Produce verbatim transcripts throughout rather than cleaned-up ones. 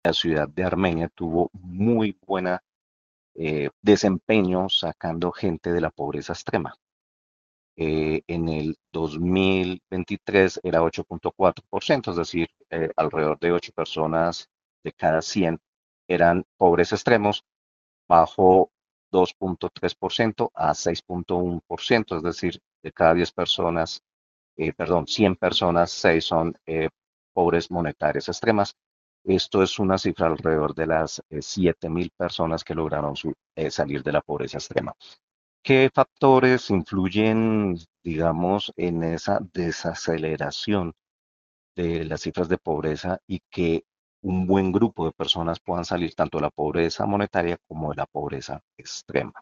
la ciudad de Armenia tuvo muy buena eh, desempeño sacando gente de la pobreza extrema. Eh, en el dos mil veintitrés era ocho punto cuatro por ciento, es decir, eh, alrededor de ocho personas de cada cien eran pobres extremos, bajó dos punto tres por ciento a seis punto uno por ciento, es decir, de cada diez personas, eh, perdón, cien personas, seis son eh, pobres monetarias extremas. Esto es una cifra alrededor de las eh, siete mil personas que lograron su- eh, salir de la pobreza extrema. ¿Qué factores influyen, digamos, en esa desaceleración de las cifras de pobreza y que un buen grupo de personas puedan salir tanto de la pobreza monetaria como de la pobreza extrema?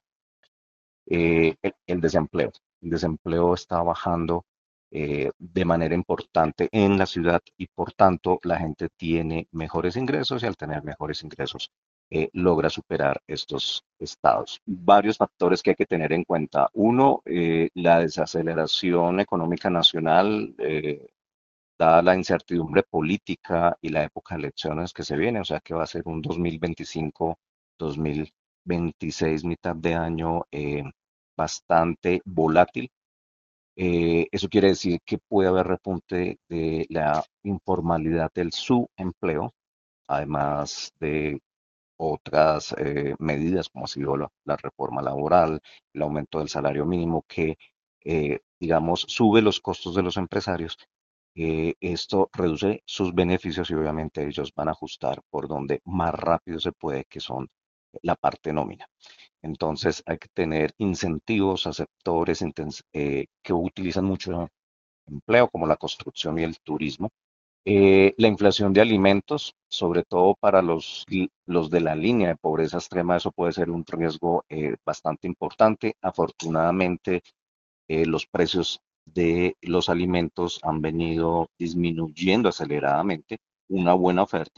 Eh, el, el desempleo. El desempleo está bajando eh, de manera importante en la ciudad y por tanto la gente tiene mejores ingresos y al tener mejores ingresos eh, logra superar estos estados. Varios factores que hay que tener en cuenta. Uno, eh, la desaceleración económica nacional, eh, dada la incertidumbre política y la época de elecciones que se viene, o sea que va a ser un dos mil veinticinco, dos mil veintiséis, mitad de año eh, bastante volátil. Eh, eso quiere decir que puede haber repunte de la informalidad del subempleo, además de otras eh, medidas como ha sido la, la reforma laboral, el aumento del salario mínimo que, eh, digamos, sube los costos de los empresarios. Eh, esto reduce sus beneficios y obviamente ellos van a ajustar por donde más rápido se puede, que son la parte nómina. Entonces hay que tener incentivos a sectores intens- eh, que utilizan mucho empleo, como la construcción y el turismo. Eh, la inflación de alimentos, sobre todo para los, los de la línea de pobreza extrema, eso puede ser un riesgo eh, bastante importante. Afortunadamente, eh, los precios de los alimentos han venido disminuyendo aceleradamente, una buena oferta.